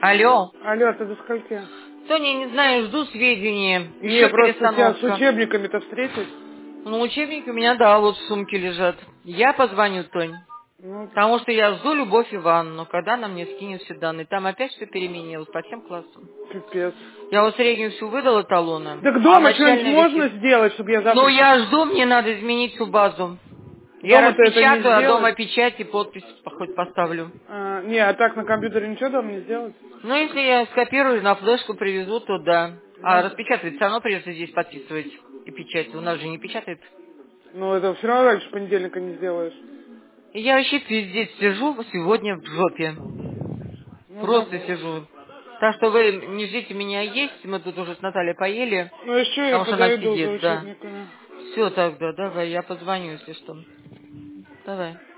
Алло. Алло, ты до скольки? Соня, не знаю, жду сведения. Не, Еще просто тебя с перестановка. учебниками-то встретить. Ну, учебники у меня, да, вот в сумке лежат. Я позвоню, Тонь. Ну, Потому что я жду Любовь Ивановну, когда она мне скинет все данные. Там опять все переменилось по всем классам. пипец. Я вот среднюю всю выдала талоны, Так а дома что-нибудь начальные можно какие... сделать, чтобы я Ну, завтра... я жду, мне надо изменить всю базу. Я Дома-то это не распечатаю, а сделать? дома печать и подпись хоть поставлю. Не, а так на компьютере ничего дома не сделать? Ну, если я скопирую, на флешку привезу, то да. А Ну, распечатывать все равно придется здесь подписывать и печать. У нас же не печатает. ну, это все равно раньше понедельника не сделаешь. И я вообще здесь сижу сегодня в жопе. Ну, Просто давай. сижу. Так что вы не ждите меня есть. Мы тут уже с Натальей поели. Ну, еще я Потому что она подойду за сидит, да. учебниками. Все тогда, давай, я позвоню, если что. Давай.